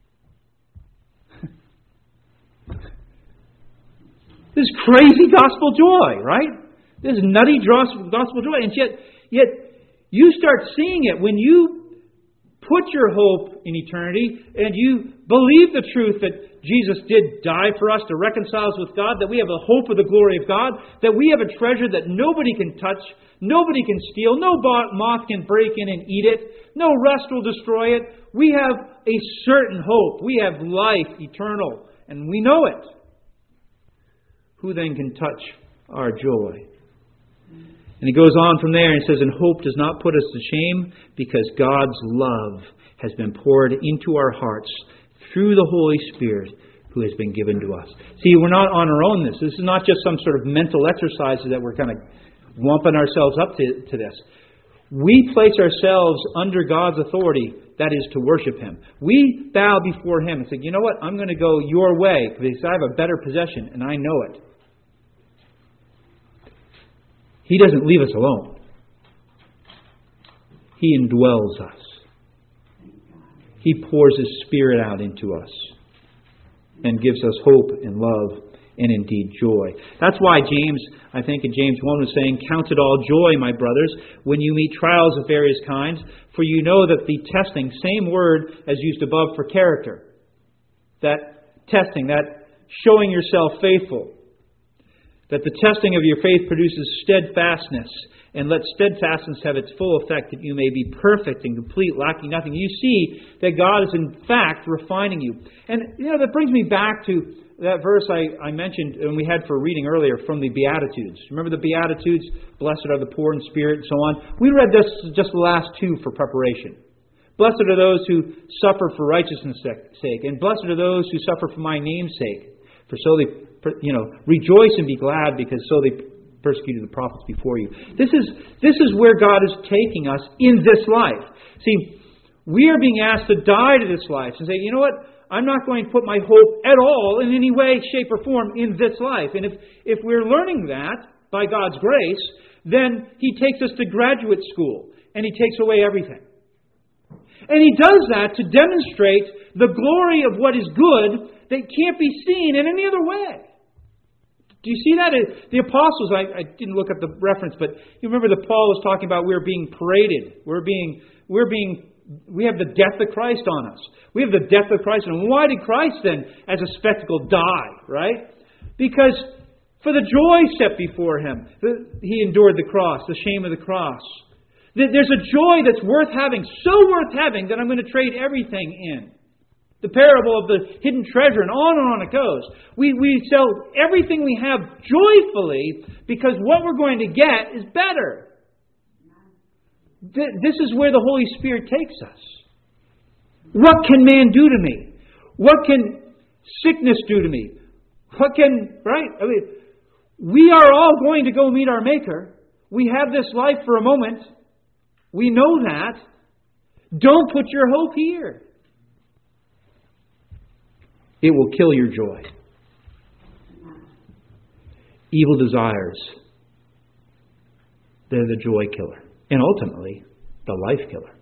This crazy gospel joy, right? This nutty gospel joy. And yet, yet you start seeing it when you put your hope in eternity and you believe the truth that Jesus did die for us to reconcile us with God, that we have a hope of the glory of God, that we have a treasure that nobody can touch, nobody can steal, no moth can break in and eat it, no rust will destroy it. We have a certain hope. We have life eternal, and we know it. Who then can touch our joy? And he goes on from there and says, and hope does not put us to shame because God's love has been poured into our hearts through the Holy Spirit who has been given to us. See, we're not on our own this. This is not just some sort of mental exercises that we're kind of wumping ourselves up to, to this. We place ourselves under God's authority, that is to worship Him. We bow before Him and say, you know what, I'm going to go your way because I have a better possession and I know it. He doesn't leave us alone. He indwells us. He pours His Spirit out into us and gives us hope and love and indeed joy. That's why James, I think in James one was saying, count it all joy, my brothers, when you meet trials of various kinds, for you know that the testing, same word as used above for character, that testing, that showing yourself faithful, that the testing of your faith produces steadfastness, and let steadfastness have its full effect, that you may be perfect and complete, lacking nothing. You see that God is in fact refining you. And, you know, that brings me back to that verse I, I mentioned and we had for reading earlier from the Beatitudes. Remember the Beatitudes? Blessed are the poor in spirit and so on. We read this just the last two for preparation. Blessed are those who suffer for righteousness' sake, and blessed are those who suffer for my name's sake. For so they, you know, rejoice and be glad, because so they persecuted the prophets before you. This is this is where God is taking us in this life. See, we are being asked to die to this life and say, you know what? I'm not going to put my hope at all in any way, shape, or form in this life. And if, if we're learning that by God's grace, then He takes us to graduate school and He takes away everything. And He does that to demonstrate the glory of what is good that can't be seen in any other way. Do you see that? The apostles, I, I didn't look at the reference, but you remember that Paul was talking about we're being paraded. We're being, we're being, we have the death of Christ on us. We have the death of Christ. And why did Christ then, as a spectacle, die? Right? Because for the joy set before Him, He endured the cross, the shame of the cross. There's a joy that's worth having, so worth having that I'm going to trade everything in. The parable of the hidden treasure, and on and on it goes. We, we sell everything we have joyfully because what we're going to get is better. This is where the Holy Spirit takes us. What can man do to me? What can sickness do to me? What can, right? I mean, we are all going to go meet our Maker. We have this life for a moment. We know that. Don't put your hope here. It will kill your joy. Evil desires, they're the joy killer. And ultimately, the life killer.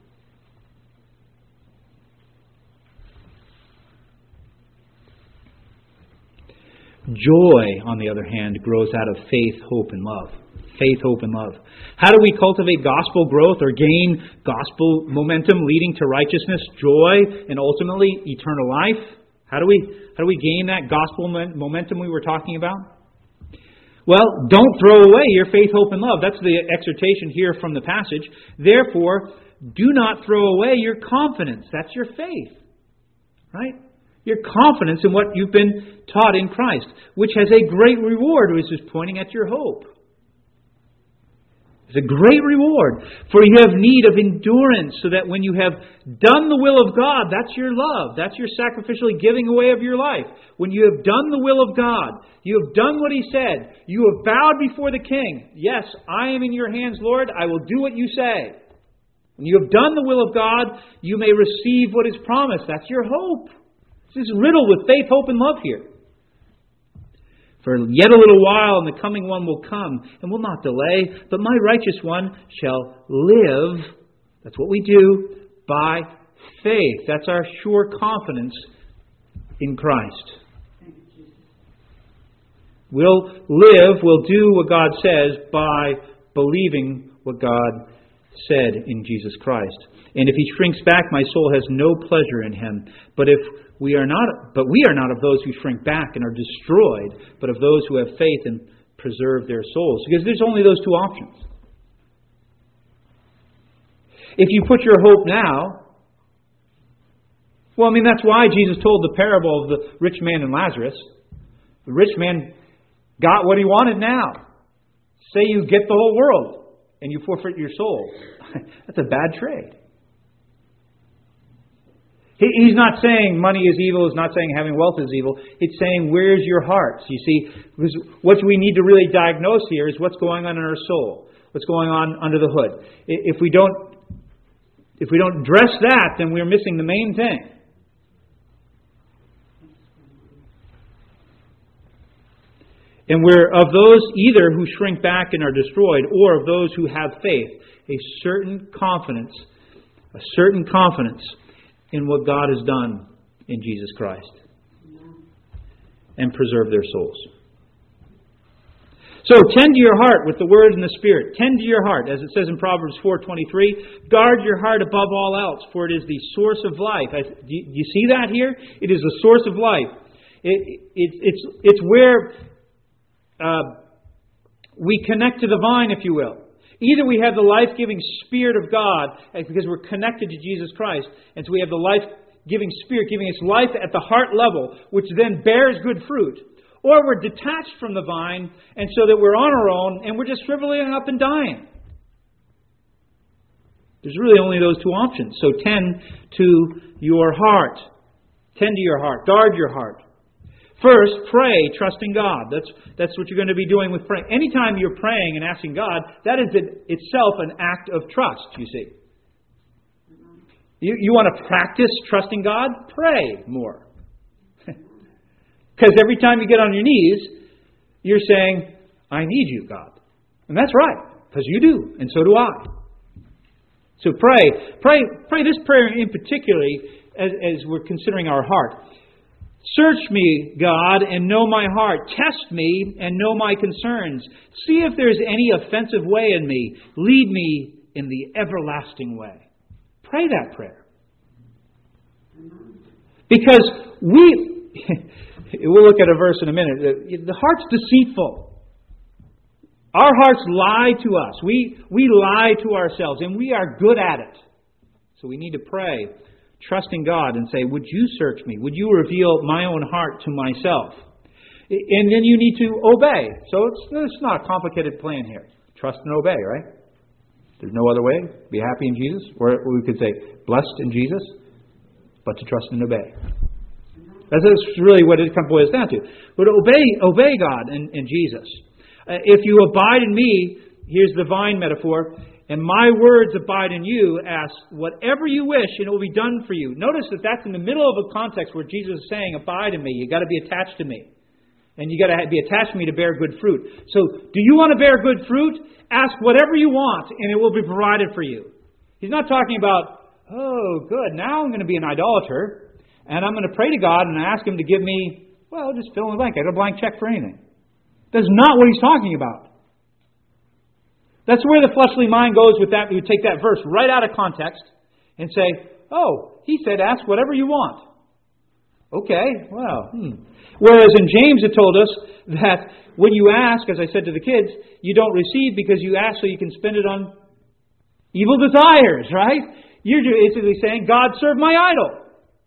Joy, on the other hand, grows out of faith, hope, and love. Faith, hope, and love. How do we cultivate gospel growth or gain gospel momentum leading to righteousness, joy, and ultimately eternal life? How do we how do we gain that gospel momentum we were talking about? Well, don't throw away your faith, hope, and love. That's the exhortation here from the passage. Therefore, do not throw away your confidence. That's your faith. Right? Your confidence in what you've been taught in Christ, which has a great reward, which is pointing at your hope. It's a great reward, for you have need of endurance, so that when you have done the will of God, that's your love, that's your sacrificially giving away of your life. When you have done the will of God, you have done what He said, you have bowed before the King. Yes, I am in your hands, Lord, I will do what you say. When you have done the will of God, you may receive what is promised. That's your hope. This is riddled with faith, hope, and love here. For yet a little while, and the coming one will come, and will not delay, but my righteous one shall live. That's what we do, by faith. That's our sure confidence in Christ. We'll live, we'll do what God says by believing what God said in Jesus Christ. And if he shrinks back, my soul has no pleasure in him. But if we are not, but we are not of those who shrink back and are destroyed, but of those who have faith and preserve their souls. Because there's only those two options. If you put your hope now, well, I mean, that's why Jesus told the parable of the rich man and Lazarus. The rich man got what he wanted now. Say you get the whole world and you forfeit your soul. That's a bad trade. He's not saying money is evil. He's not saying having wealth is evil. It's saying, where's your heart? You see, what we need to really diagnose here is what's going on in our soul. What's going on under the hood. If we don't, if we don't address that, then we're missing the main thing. And we're of those either who shrink back and are destroyed, or of those who have faith, a certain confidence, a certain confidence in what God has done in Jesus Christ, and preserve their souls. So tend to your heart with the Word and the Spirit. Tend to your heart, as it says in Proverbs four twenty-three. Guard your heart above all else, for it is the source of life. I, do, you, do you see that here? It is the source of life. It, it, it's, it's where uh, we connect to the vine, if you will. Either we have the life-giving Spirit of God, because we're connected to Jesus Christ, and so we have the life-giving Spirit giving us life at the heart level, which then bears good fruit. Or we're detached from the vine, and so that we're on our own, and we're just shriveling up and dying. There's really only those two options. So tend to your heart. Tend to your heart. Guard your heart. First, pray, trusting God. That's that's what you're going to be doing with praying. Anytime you're praying and asking God, that is it, itself an act of trust, you see. You, you want to practice trusting God? Pray more. Because every time you get on your knees, you're saying, I need you, God. And that's right, because you do, and so do I. So pray. Pray pray this prayer in particular as, as we're considering our heart. Search me, God, and know my heart. Test me and know my concerns. See if there's any offensive way in me. Lead me in the everlasting way. Pray that prayer. Because we, we'll look at a verse in a minute. The heart's deceitful. Our hearts lie to us. We, we lie to ourselves, and we are good at it. So we need to pray, trusting God, and say, would you search me? Would you reveal my own heart to myself? And then you need to obey. So it's, it's not a complicated plan here. Trust and obey, right? There's no other way. Be happy in Jesus. Or we could say, blessed in Jesus, but to trust and obey. That's really what it boils down to. But obey, obey God and, and Jesus. Uh, if you abide in me, here's the vine metaphor, and my words abide in you, ask whatever you wish, and it will be done for you. Notice that that's in the middle of a context where Jesus is saying, abide in me. You've got to be attached to me. And you've got to be attached to me to bear good fruit. So, do you want to bear good fruit? Ask whatever you want, and it will be provided for you. He's not talking about, oh, good, now I'm going to be an idolater, and I'm going to pray to God and ask Him to give me, well, just fill in the blank. I got a blank check for anything. That's not what He's talking about. That's where the fleshly mind goes with that. We would take that verse right out of context and say, oh, he said ask whatever you want. Okay, well, hmm. Whereas in James it told us that when you ask, as I said to the kids, you don't receive because you ask so you can spend it on evil desires, right? You're basically saying, God, serve my idol.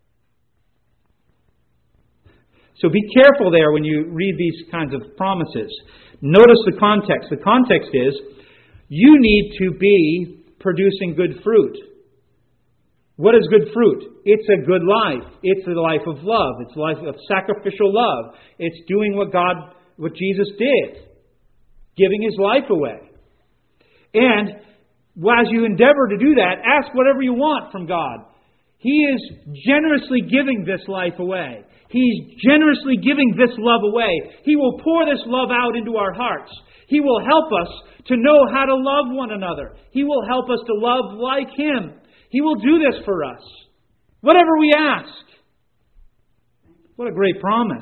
So be careful there when you read these kinds of promises. Notice the context. The context is, you need to be producing good fruit. What is good fruit? It's a good life. It's a life of love. It's a life of sacrificial love. It's doing what God, what Jesus did. Giving His life away. And as you endeavor to do that, ask whatever you want from God. He is generously giving this life away. He's generously giving this love away. He will pour this love out into our hearts. He will help us to know how to love one another. He will help us to love like Him. He will do this for us. Whatever we ask. What a great promise.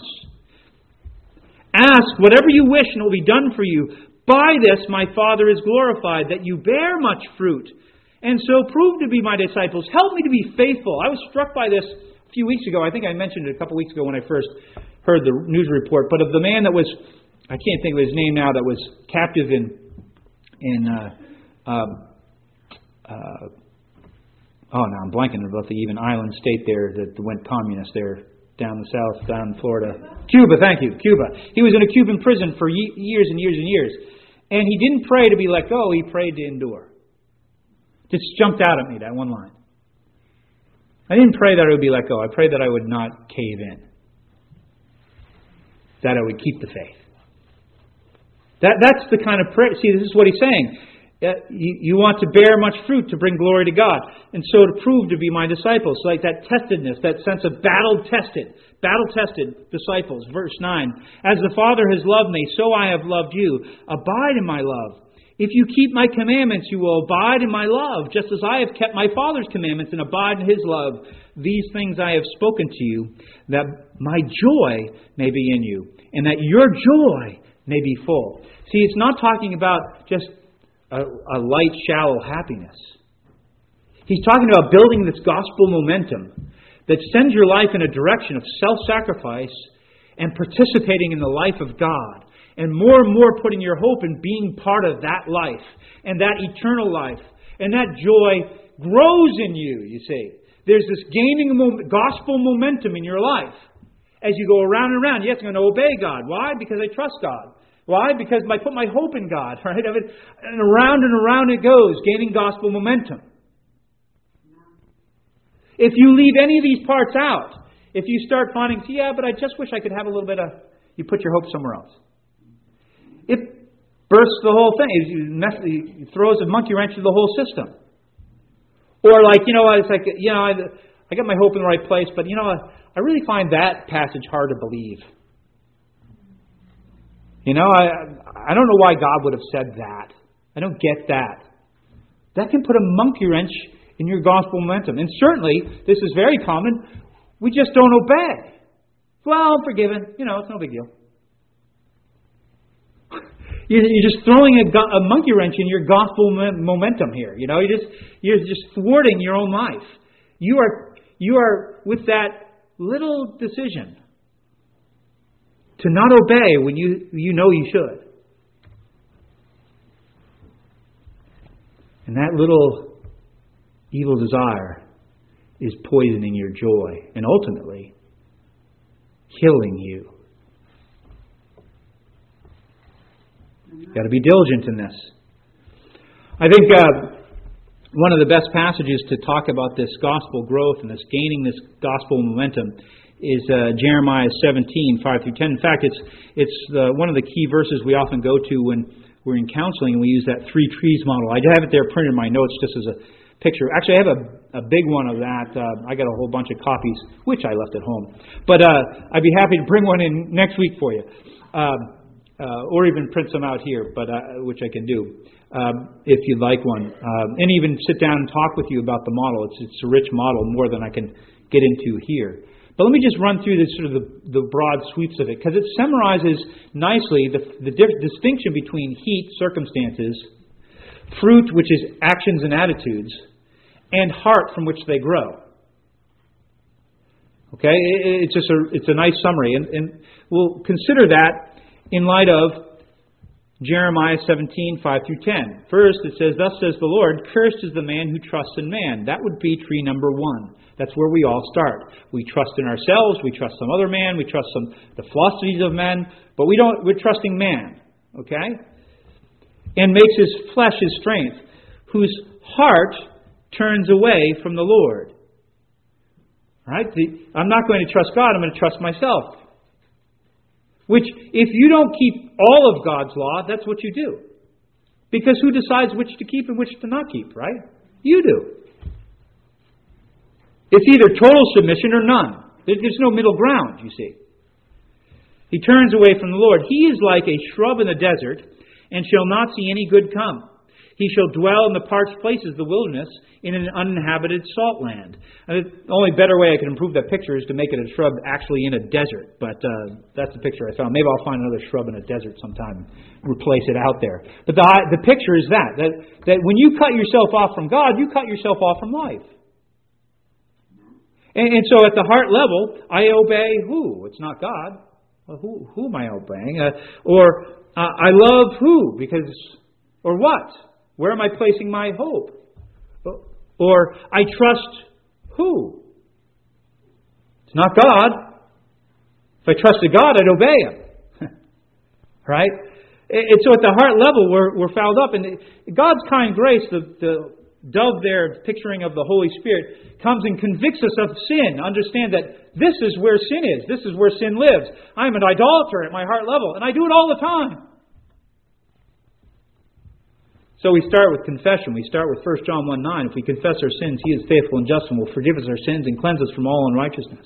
Ask whatever you wish and it will be done for you. By this my Father is glorified, that you bear much fruit, and so prove to be my disciples. Help me to be faithful. I was struck by this a few weeks ago. I think I mentioned it a couple weeks ago when I first heard the news report. But of the man that was, I can't think of his name now, that was captive in, in uh, um, uh, oh, now I'm blanking about the even island state there that went communist there. Down the south, down in Florida. Cuba, thank you, Cuba. He was in a Cuban prison for ye- years and years and years. And he didn't pray to be let go, he prayed to endure. Just jumped out at me, that one line. I didn't pray that I would be let go. I prayed that I would not cave in. That I would keep the faith. That, that's the kind of prayer. See, this is what he's saying. Uh, you, you want to bear much fruit to bring glory to God, and so to prove to be my disciples. Like that testedness, that sense of battle-tested, battle-tested disciples. Verse nine, as the Father has loved me, so I have loved you. Abide in my love. If you keep my commandments, you will abide in my love, just as I have kept my Father's commandments and abide in His love. These things I have spoken to you, that my joy may be in you, and that your joy may be full. See, it's not talking about just A, a light, shallow happiness. He's talking about building this gospel momentum that sends your life in a direction of self-sacrifice and participating in the life of God. And more and more putting your hope in being part of that life and that eternal life. And that joy grows in you, you see. There's this gaining gospel momentum in your life. As you go around and around, yes, I'm going to obey God. Why? Because I trust God. Why? Because I put my hope in God, right? And around and around it goes, gaining gospel momentum. If you leave any of these parts out, if you start finding, yeah, but I just wish I could have a little bit of, you put your hope somewhere else. It bursts the whole thing. It, mess, it throws a monkey wrench through the whole system. Or like, you know, it's like, you know, I, I got my hope in the right place, but you know, I really find that passage hard to believe. You know, I I don't know why God would have said that. I don't get that. That can put a monkey wrench in your gospel momentum. And certainly, this is very common, we just don't obey. Well, I'm forgiven. You know, it's no big deal. You're just throwing a, a monkey wrench in your gospel momentum here. You know, you're just you're just thwarting your own life. You are you are with that little decision to not obey when you, you know you should. And that little evil desire is poisoning your joy and ultimately killing you. You've got to be diligent in this. I think uh, one of the best passages to talk about this gospel growth and this gaining this gospel momentum is uh, Jeremiah seventeen, five through ten. In fact, it's it's uh, one of the key verses we often go to when we're in counseling, and we use that three trees model. I have it there printed in my notes just as a picture. Actually, I have a, a big one of that. Uh, I got a whole bunch of copies, which I left at home. But uh, I'd be happy to bring one in next week for you, um, uh, or even print some out here, but uh, which I can do um, if you'd like one, um, and even sit down and talk with you about the model. It's it's a rich model, more than I can get into here. But let me just run through this sort of the, the broad sweeps of it, because it summarizes nicely the, the diff, distinction between heat, circumstances, fruit, which is actions and attitudes, and heart, from which they grow. Okay, it, it's just a it's a nice summary, and, and we'll consider that in light of Jeremiah seventeen, five through ten. First, it says, "Thus says the Lord, cursed is the man who trusts in man." That would be tree number one. That's where we all start. We trust in ourselves. We trust some other man. We trust some the philosophies of men, but we don't. We're trusting man. Okay, and makes his flesh his strength, whose heart turns away from the Lord. Right? The, I'm not going to trust God. I'm going to trust myself. Which, if you don't keep all of God's law, that's what you do. Because who decides which to keep and which to not keep, right? You do. It's either total submission or none. There's no middle ground, you see. He turns away from the Lord. He is like a shrub in the desert, and shall not see any good come. He shall dwell in the parched places, the wilderness, in an uninhabited salt land. And the only better way I can improve that picture is to make it a shrub actually in a desert. But uh, that's the picture I found. Maybe I'll find another shrub in a desert sometime and replace it out there. But the, the picture is that, that, that when you cut yourself off from God, you cut yourself off from life. And, and so at the heart level, I obey who? It's not God. Well, who, who am I obeying? Uh, or uh, I love who? Because, or what? Where am I placing my hope? Or I trust who? It's not God. If I trusted God, I'd obey Him. Right? And so at the heart level, we're, we're fouled up. And God's kind grace, the, the dove there, picturing of the Holy Spirit, comes and convicts us of sin. Understand that this is where sin is. This is where sin lives. I'm an idolater at my heart level, and I do it all the time. So we start with confession. We start with First John one nine. If we confess our sins, He is faithful and just and will forgive us our sins and cleanse us from all unrighteousness.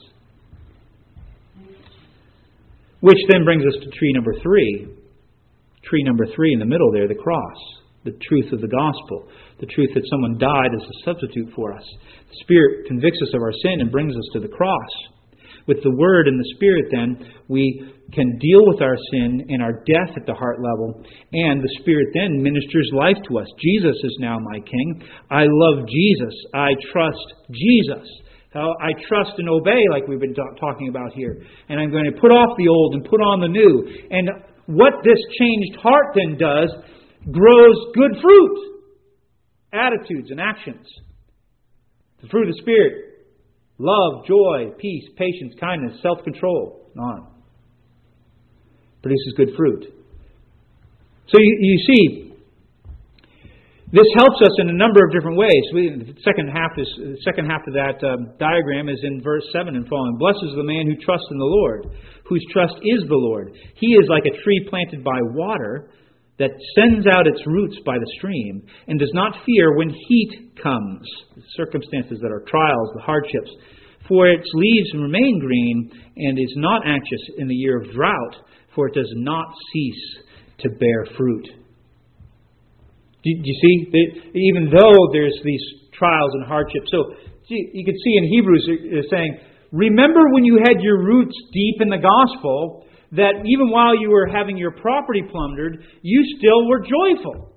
Which then brings us to tree number three. Tree number three in the middle there, the cross. The truth of the gospel. The truth that someone died as a substitute for us. The Spirit convicts us of our sin and brings us to the cross. With the Word and the Spirit, then, we can deal with our sin and our death at the heart level, and the Spirit then ministers life to us. Jesus is now my King. I love Jesus. I trust Jesus. I trust and obey, like we've been talking about here. And I'm going to put off the old and put on the new. And what this changed heart then does, grows good fruit. Attitudes and actions. The fruit of the Spirit. Love, joy, peace, patience, kindness, self-control, and on. Produces good fruit. So you, you see, this helps us in a number of different ways. We, the second half is the second half of that um, diagram is in verse seven and following. Blessed is the man who trusts in the Lord, whose trust is the Lord. He is like a tree planted by water that sends out its roots by the stream and does not fear when heat comes, the circumstances that are trials, the hardships. For its leaves remain green and is not anxious in the year of drought, for it does not cease to bear fruit. Do you see? Even though there's these trials and hardships. So you can see in Hebrews it's saying, remember when you had your roots deep in the gospel, that even while you were having your property plundered, you still were joyful.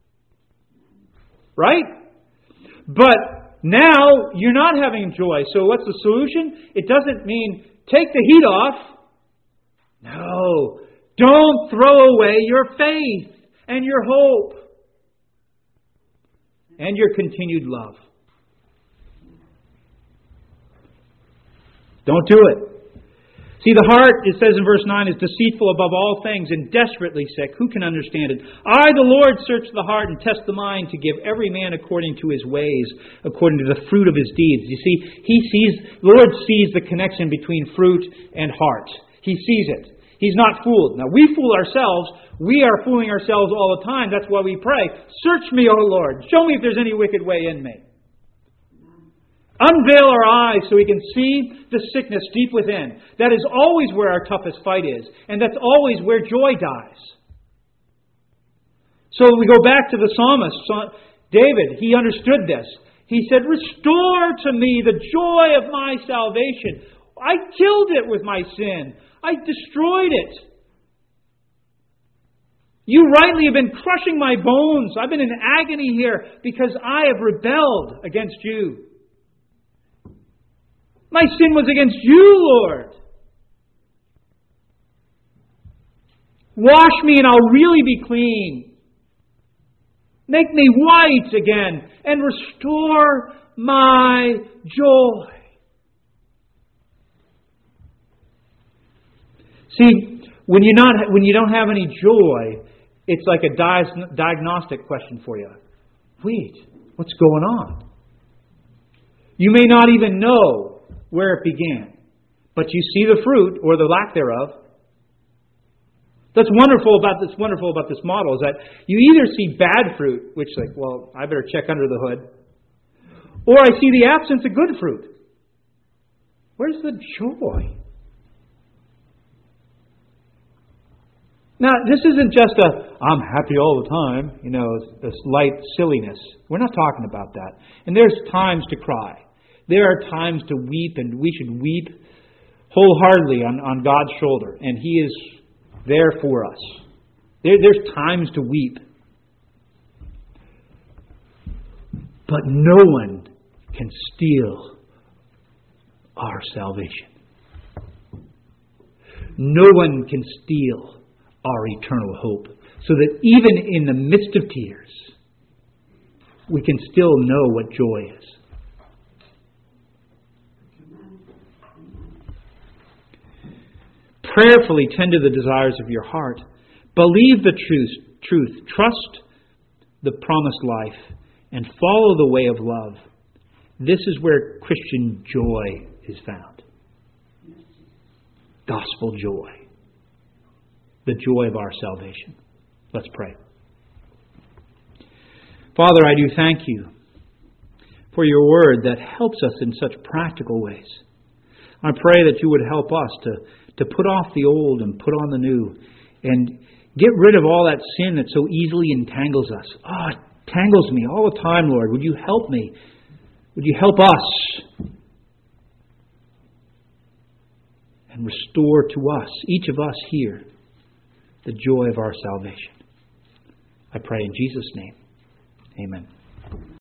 Right? But now you're not having joy. So what's the solution? It doesn't mean take the heat off. No. Don't throw away your faith and your hope and your continued love. Don't do it. See, the heart, it says in verse nine, is deceitful above all things and desperately sick. Who can understand it? I, the Lord, search the heart and test the mind to give every man according to his ways, according to the fruit of his deeds. You see, He sees, the Lord sees the connection between fruit and heart. He sees it. He's not fooled. Now, we fool ourselves. We are fooling ourselves all the time. That's why we pray. Search me, O Lord. Show me if there's any wicked way in me. Unveil our eyes so we can see the sickness deep within. That is always where our toughest fight is. And that's always where joy dies. So we go back to the psalmist. David, he understood this. He said, restore to me the joy of my salvation. I killed it with my sin. I destroyed it. You rightly have been crushing my bones. I've been in agony here because I have rebelled against you. My sin was against you, Lord. Wash me and I'll really be clean. Make me white again and restore my joy. See, when you're not, when you don't have any joy, it's like a di- diagnostic question for you. Wait, what's going on? You may not even know where it began, but you see the fruit or the lack thereof. That's wonderful about this. Wonderful about this model is that you either see bad fruit, which like, well, I better check under the hood, or I see the absence of good fruit. Where's the joy? Now, this isn't just a, I'm happy all the time, you know, this light silliness. We're not talking about that. And there's times to cry. There are times to weep, and we should weep wholeheartedly on, on God's shoulder. And He is there for us. There, there's times to weep. But no one can steal our salvation. No one can steal our eternal hope. So that even in the midst of tears, we can still know what joy is. Prayerfully tend to the desires of your heart. Believe the truth, truth. Trust the promised life and follow the way of love. This is where Christian joy is found. Gospel joy. The joy of our salvation. Let's pray. Father, I do thank You for Your word that helps us in such practical ways. I pray that You would help us to, to put off the old and put on the new and get rid of all that sin that so easily entangles us. Oh, it tangles me all the time, Lord. Would You help me? Would You help us? And restore to us, each of us here, the joy of our salvation. I pray in Jesus' name. Amen.